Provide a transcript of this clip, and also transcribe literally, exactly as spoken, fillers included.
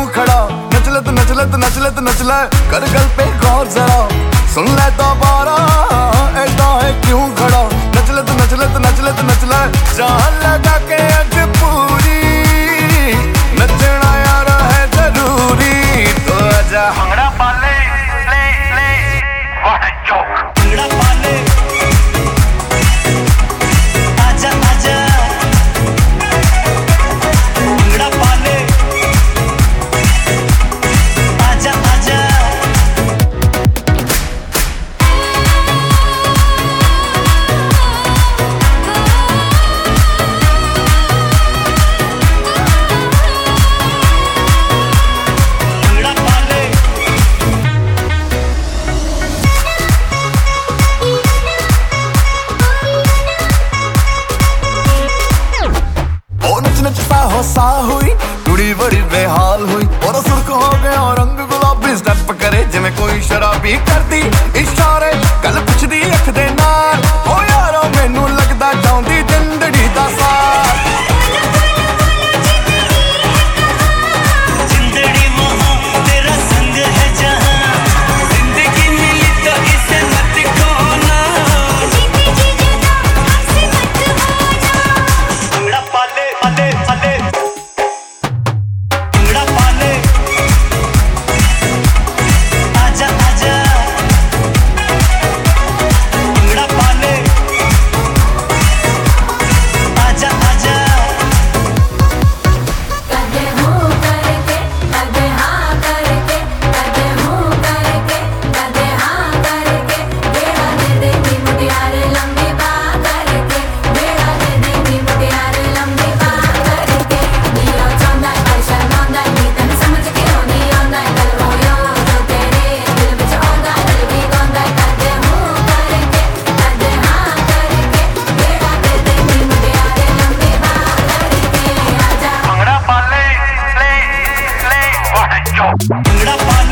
खड़ा, नचले तो नचले तो नचले तो नचले, कर गल पे गौर जरा, सुन ले दोबारा ऐसा है क्यों खड़ा, नचले तो नचले तो नचले तो नचले, जान लगा के अज पूरी नचना यार है जरूरी, तो आजा भंगड़ा पाले ले ले व्हाट अ जोक, भंगड़ा पाले आजा आजा, भंगड़ा पाले आजा आजा, भंगड़ा पाले ओ नच नच सा हो सा हुई कुड़ी बड़ी बेहाल हुई, और सुर्ख हो गया रंग गुलाबी, स्टेप करे जिਵੇਂ कोई शराबी, करदी इशारे गल पुछदी अख दे नाल, ओ यारो मैनू लगदा चाहुंदी जिंदड़ी दा साथ, जिंदड़ी मोह तेरा संग है जहां, जिंदगी मिली तो इसे मत खोना, भंगड़ा पाले पाले पाले, भंगड़ा पाले आजा आजा, भंगड़ा पाले आजा आजा, कदे हूँ करके कदे हाँ करके, कदे हूँ करके कदे हाँ करके, बेड़ा दे देंगी मुटियारे लंबी बात करके, बेड़ा दे देंगी मुटियारे लंबी बात करके, नीरो चांदा है शर्मांदा है, नी तन समझ के हो नी आंदा है, कल वो यो जो तेरे दिल विच आंदा है, दिल भी गांदा है, कदे हूँ करके कदे हाँ करके, बेड़ा दे देंगी मुटियारे लंबी बात करके, आजा भंगड़ा पाले ले ले व्हाट अ जोक, भंगड़ा पाले